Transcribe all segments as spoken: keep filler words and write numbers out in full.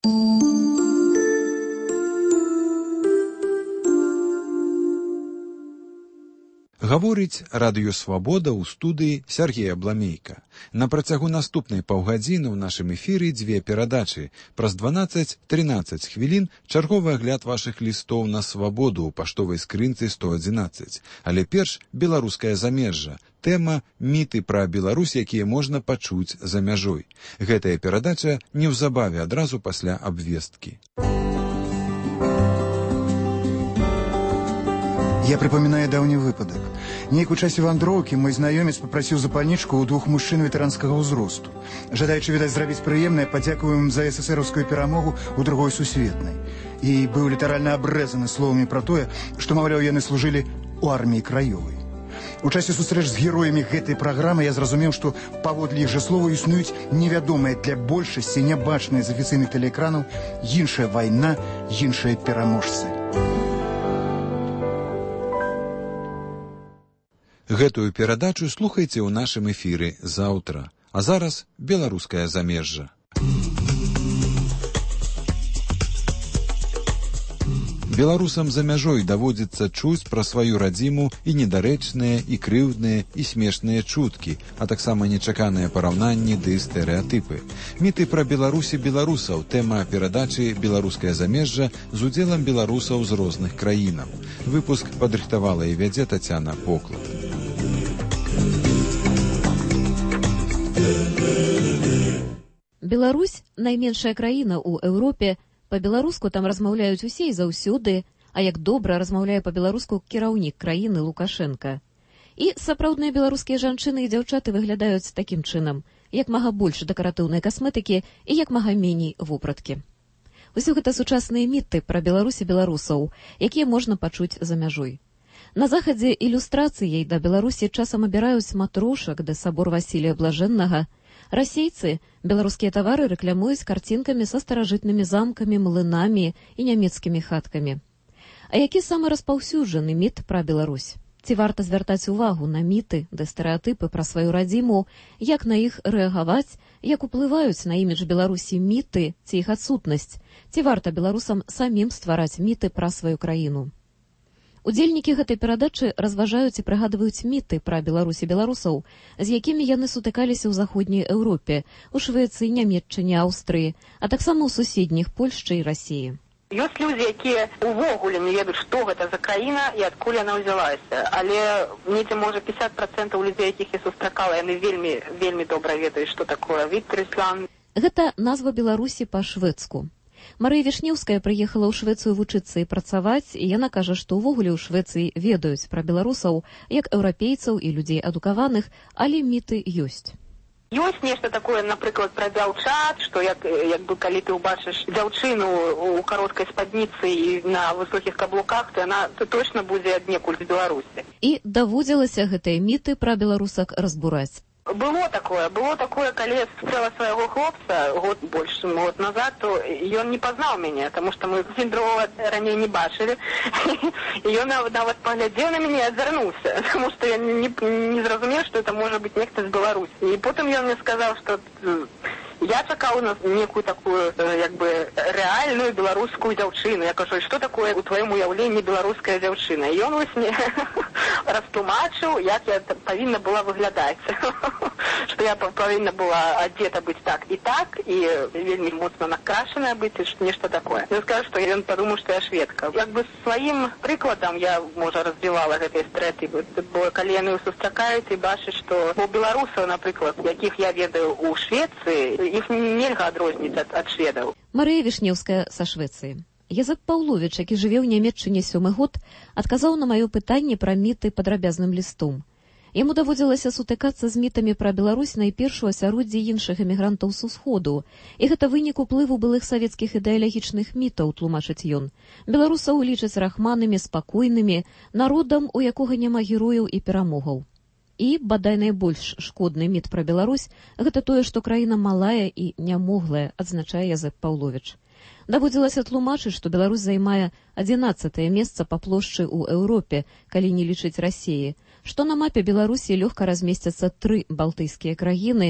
Гаворыць радыё «Свабода» ў студыі Сергея Бламейка. На працягу наступнай паўгадзіны ў нашым эфіры дзве перадачы. Праз дванаццаць-трынаццаць хвілін чарговы агляд вашых лістоў на «Свабоду» ў паштовай скрынцы сто адзінаццаць. Але перш беларускае замежжа. Тэма «Міты пра Беларусь, якія можна пачуць за мяжой». Гэтая перадача неўзабаве адразу пасля абвесткі. Я припоминаю давний выпадок. Нейк у часе вандроўкі мой знаёмец папрасіў запальнічку ў двух мужчын ветэранскага ўзросту. Жадаючы, відаць, зрабіць прыемнае, падзякуем за эсэсэраўскую перамогу ў другой сусветнай. І быў літаральна абрэзаны словамі пра тое, што, маўляў, яны служылі ў арміі краёвай. У часе сустрэч з героямі гэтай праграмы я зразумеў, што паводле іх жа слова існуюць невядомыя для большасці, нябачныя з афіцыйных тэлеэкранаў, іншая вайна, іншыя пераможцы. Гэтую перадачу слухайце ў нашым эфіры заўтра. А зараз беларускае замежжа. Беларусам за мяжой даводзіцца чуць пра сваю радзіму і недарэчныя, і крыўдныя, і смешныя чуткі, а таксама нечаканыя параўнанні ды стэрэатыпы. Міты пра Беларусі беларусаў, тэма перадачы «Беларускае замежжа» з удзелам беларусаў з розных краінаў. Выпуск падрыхтавала і вядзе Тацяна Поклад. Беларусь – найменшая краіна ў Еўропе. Па-беларуску там размаўляюць усе і заўсёды, а як добра размаўляе па-беларуску кіраўнік краіны Лукашенка. І сапраўдныя беларускія жанчыны і дзяўчаты выглядаюць такім чынам, як мага больш дэкаратыўнай касметыкі і як мага меней вопраткі. Усё гэта сучасныя міты пра Беларусь і беларусаў, якія можна пачуць за мяжой. На захадзе ілюстрацыяй да Беларусі часам абіраюць матрошак ды сабор Васілія Блажэннага. Расейцы беларускія тавары рэкламуюць карцінкамі са старажытнымі замкамі, млынамі і нямецкімі хаткамі. А які самы распаўсюджаны міт пра Беларусь? Ці варта звяртаць увагу на міты ды стэрэатыпы пра сваю радзіму, як на іх рэагаваць, як уплываюць на імідж Беларусі міты ці іх адсутнасць? Ці варта беларусам самім ствараць міты пра сваю краіну? Удзельнікі гэтай перадачы разважаюць і прыгадваюць міты пра Беларусь і беларусаў, з якімі яны сутыкаліся ў заходняй Еўропе, у Швецыі, Нямецчыне, Аўстрыі, а таксама ў суседніх Польшчы і Расіі. Ёсць людзі, якія ўвогуле не ведаюць, што гэта за краіна і адкуль яна ўзялася. Але недзе, можа, пятьдесят процентов людзей, якіх я сустракала, яны вельмі, вельмі добра ведаюць, што такое Віттерсланд. Гэта назва Беларусі па-шведску. Марыя Вішнеўская прыехала ў Швецыю вучыцца і працаваць, і яна кажа, што ўвогуле ў Швецыі ведаюць пра беларусаў як еўрапейцаў і людзей адукаваных, але міты ёсць. Ёсць нешта такое, напрыклад, пра дзяўчат, што як, як бы калі ты ўбачыш дзяўчыну ў кароткай спадніцы і на высокіх каблуках, то яна то точна будзе аднекуль з Беларусі. І даводзілася гэтыя міты пра беларусак разбураць. Было такое, было такое, калі я сустрэла свайго хлопца год больш чым год назад, то ён не пазнаў мяне, таму што мы зусім другога раней не бачылі. І ён нават паглядзеў на мяне і адвярнуўся, таму што я не, не зразумеў, што это можа быць нехта з Беларусі. І потым ён мне сказаў, што я чакаў на некую такую, як бы, рэальную беларускую дзяўчыну. Я кажу, што такое у тваім уяўленні беларуская дзяўчына? І ён вось мне растлумачыў, як я павінна была выглядаць. Што я павінна была адзета быць так і так, і вельмі моцна накрашаная быць, і нешта такое. Ён сказаў, што ён падумаў, што я шведка. Як бы сваім прыкладам я, можа, развівала гэтыя стэрэатыпы. Бо калі яны сустракаюць і бачаць, што у беларусаў, напрыклад, якіх я ведаю ў Швецыі, іх нельга адрозніць ад, ад шведаў. Марыя Вішнеўская са Швецыі. Язэп Паўловіч, які жыве ў Нямецчыне сёмы год, адказаў на маё пытанне пра міты падрабязным лістом. Яму даводзілася сутыкацца з мітамі пра Беларусь найперш у асяроддзі іншых эмігрантаў з усходу. І гэта вынік уплыву былых савецкіх ідэалагічных мітаў, тлумачыць ён. Беларусаў лічаць рахманамі, спакойнымі, народам, у якога няма герояў і перамогаў. І, бадай найбольш шкодны міт пра Беларусь, гэта тое, што краіна малая і нямоглая, адзначае Язэп Паўловіч. Даводзілася тлумачыць, што Беларусь займае адзінаццатае месца па плошчы ў Еўропе, калі не лічыць Расіі, што на мапе Беларусі лёгка размесцяцца тры балтыйскія краіны,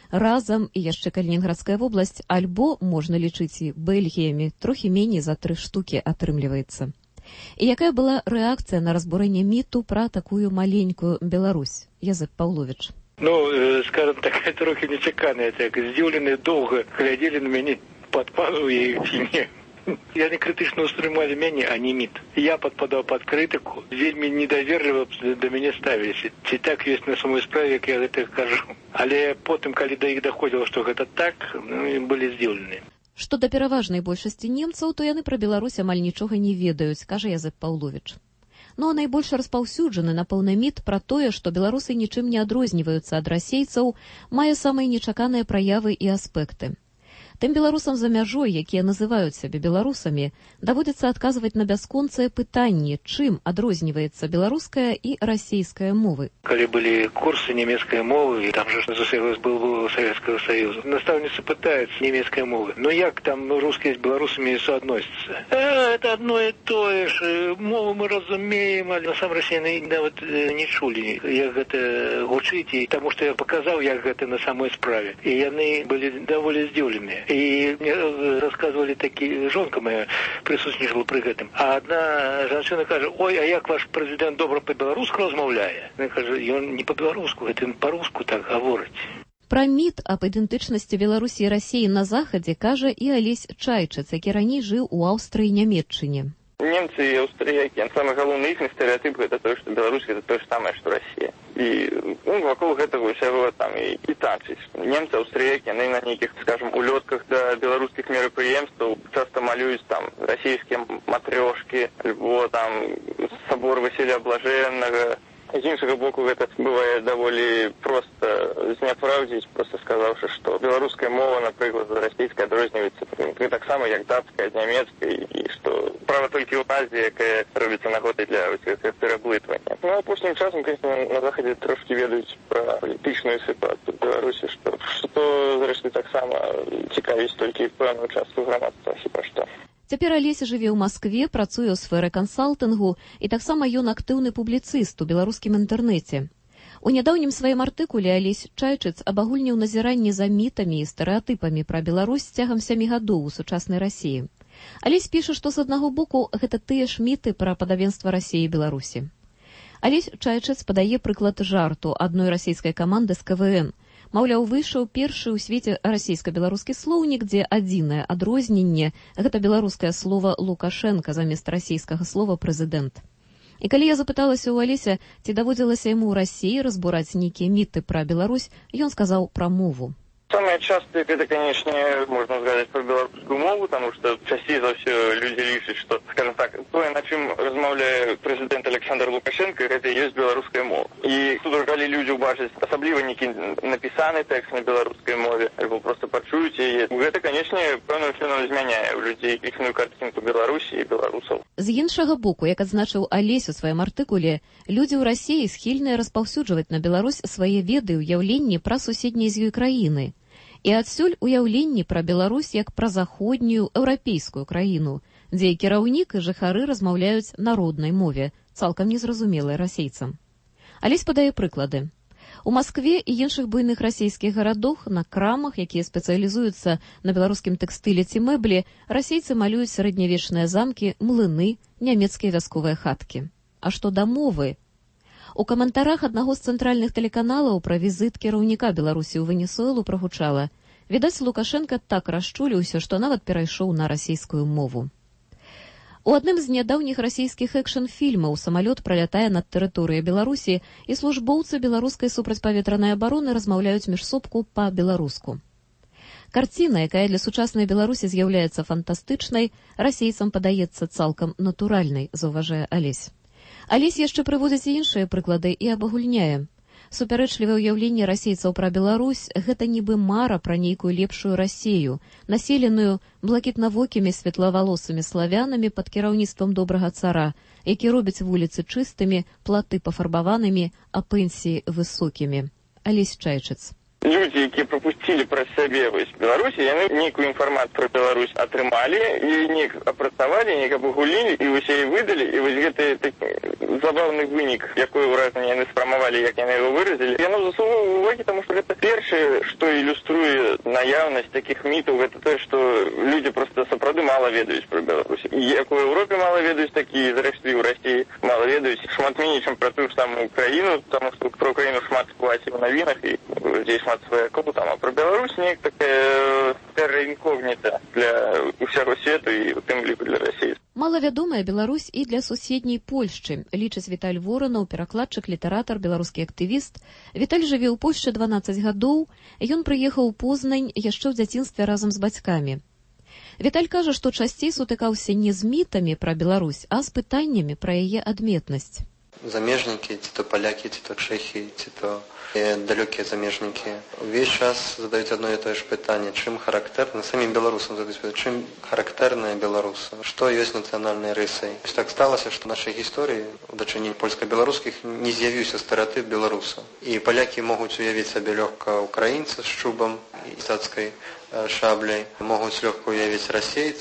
разам і яшчэ Калінінградская вобласць, альбо, можна лічыць і Бельгіямі, трохі меней за тры штукі атрымліваецца. І якая была рэакцыя на разбурэнне міту пра такую маленькую Беларусь? Язэп Паўловіч. Ну, скажем так, трохі нечакана, так, здзіўленыя доўга глядзелі на мяне, падпадаў я іх ці не. Яны крытычна ўспрымалі мяне, а не міт. Я падпадаў пад крытыку, вельмі недаверліва да мяне ставіліся. Ці так ёсць на самой справе, як я гэта кажу. Але потым, калі да іх даходзіла, што гэта так, ну, былі здзіўленыя. Што да пераважнай большасці немцаў, то яны пра Беларусь амаль нічога не ведаюць, кажа Язэп Паўловіч. Ну а найбольш распаўсюджаны, напэўна, міт пра тое, што беларусы нічым не адрозніваюцца ад расейцаў, мае самыя нечаканыя праявы і аспекты. Тым беларусам за мяжой, якія называюць сябе беларусамі, даводзіцца адказваць на бясконцыя пытанні, чым адрозніваецца беларуская і расійская мовы. Калі былі курсы нямецкай мовы, і там же з былого Савецкага Саюза, настаўніцы пытаюцца нямецкай мовы. Ну як там рускія з беларусамі суадносяцца? Э, это одно і тое ж, мову мы разумеем, але насамрэч яны нават не чулі, як гэта гучыць, і таму што я паказаў, як гэта на самой справе. І яны былі даволі здзіўленыя. І мне рассказывали такі, жонка моя присутнічала пры гэтым. А одна жанчына кажа: ой, а як ваш прэзідэнт добра па-беларуску размаўляе? Яна кажа: ён не па-беларуску, гэта ён па-руску так гаворыць. Пра міт аб ідэнтычнасці Беларусі і Расіі на захадзе кажа і Алесь Чайчыц, які раней жыў у Аўстрыі і Нямецчыне. Немцы і аўстрыякі, самы галоўны іхні стэрэатып гэта тое, што Беларусь гэта тое ж самае, што Расія. І ну, вакол гэтага ўсяго там і, і танчыць. Немцы, аўстрыякі, яны на нейкіх, скажем, улётках да беларускіх мерапрыемстваў часта малююць там расійскія матрёшкі, альбо там сабор Васіля Блажэннага. З іншага боку, гэта бывае даволі проста зняпраўдзіць, проста сказаўшы, што беларуская мова, напрыклад, расійская адрозніваецца таксама, як датская, нямецкая, і што справа толькі ў Азіі, якая робіцца нагодай для пераблытвання. Ну, апошнім часам, конечно, на Захадзе трошкі ведаюць пра палітычную сітуацыю ў Беларусі, што, што зрэшты, таксама цікавіць толькі пэўную частку грамадства, хіба што. Цяпер Алесь жыве ў Маскве, працуе ў сферы кансалтынгу, і таксама ён актыўны публіцыст у беларускім інтэрнэце. У нядаўнім сваім артыкуле Алесь Чайчыц абагульніў назіранні за мітамі і стэрэатыпамі пра Беларусь цягам сямі гадоў у сучаснай Расіі. Алесь піша, што з аднаго боку гэта тыя ж міты пра падабенства Расіі і Беларусі. Алесь Чайчыц падае прыклад жарту адной расійскай каманды з ка вэ эн. Маўляў, выйшаў першы ў свеце расійска-беларускі слоўнік, дзе адзінае адрозненне – гэта беларускае слова «Лукашенка» замест расійскага слова «прэзідэнт». І калі я запыталася ў Алеся, ці даводзілася яму ў Расіі разбураць нейкія міты пра Беларусь, ён сказаў пра мову. Самое частое, это, конечно, можно сказать про белорусскую мову, потому что часей за все люди лишат, что, скажем так, то, на чем размовляет президент Александр Лукашенко, это и есть белорусская мова. И тут калі люди убачаць, особливо некий написанный текст на белорусской мове, альбо просто почуюць яе. Это, конечно, пэўным чынам змяняе у людей іхную картинку Беларусі і беларусаў. З іншага боку, як адзначыў Алесь у сваім артыкуле, людзі ў Расіі схільныя распаўсюджваць на Беларусь свае веды і ўяўленні пра суседнія з ёй краіны. І адсюль уяўленні пра Беларусь як пра заходнюю еўрапейскую краіну, дзе і кіраўнік і жыхары размаўляюць на роднай мове, цалкам незразумелай расейцам. Алесь падае прыклады. У Маскве і іншых буйных расійскіх гарадах на крамах, якія спецыялізуюцца на беларускім тэкстыле ці мэблі, расейцы малююць сярэднявечныя замкі, млыны, нямецкія вясковыя хаткі. А што да мовы? У каментарах аднаго з цэнтральных тэлеканалаў пра візіт кіраўніка Беларусі ў Венесуэлу прагучала: відаць, Лукашенка так расчуліўся, што нават перайшоў на расійскую мову. У адным з нядаўніх расійскіх экшн-фільмаў самалёт пралятае над тэрыторыяй Беларусі, і службоўцы беларускай супрацьпаветранай абароны размаўляюць між собку па-беларуску. Карціна, якая для сучаснай Беларусі з'яўляецца фантастычнай, расейцам падаецца цалкам натуральнай, заўважае Алесь. Алесь яшчэ прыводзіць іншыя прыклады і абагульняе. Супярэчлівае ўяўленне расейцаў пра Беларусь – гэта нібы мара пра нейкую лепшую Расею, населеную блакітнавокімі светлавалосымі славянамі пад кіраўніцтвам добрага цара, які робіць вуліцы чыстымі, платы пафарбаванымі, а пенсіі высокімі. Алесь Чайчыц. Люди, які пропустили праз сябе вось Беларусі, яны нейкую інфармацыю пра Беларусь атрымалі і неяк апрацавалі, неяк абагулілі і вось яе выдалі. І вось гэты такі забаўны вынік, якое ўражанне яны спрамавалі, як яны яго выразілі, яно заслугоўвае увагі, таму што гэта першае, што ілюструе наяўнасць такіх мітаў, гэта тое, што людзі проста сапраўды мала ведаюць пра Беларусь. І як у Еўропе мала ведаюць, так і зрэшты ў Расіі мала ведаюць шмат меней, чым пра тую ж самую Украіну, таму што пра Украіну шмат скласі ў навінах і здесь шмат сваякоў там, а пра Беларусь неяк такая терра інкогніта для ўсяго свету і у тым ліку для Расіі. Малавядомая Беларусь і для суседняй Польшчы, лічыць Віталь Воранаў, перакладчык, літаратар, беларускі актывіст. Віталь жыве ў Польшчы дванаццаць гадоў, ён прыехаў у Познань яшчэ ў дзяцінстве разам з бацькамі. Віталь кажа, што часцей сутыкаўся не з мітамі пра Беларусь, а з пытаннямі пра яе адметнасць. Замежники, ці то поляки, ці то чехи, ці то далекие замежники, весь час задают одно и то же питание, чем характерно, самим белорусам задают питание, чем характерное белорусы, что есть национальной рисой. Так сталося, что в нашей истории, у дачынень польско-белорусских, не з'явился стереотип белоруса. И поляки могут уявить себе легко украинца с чубом и цацкой шаблей, могут легко уявить российца,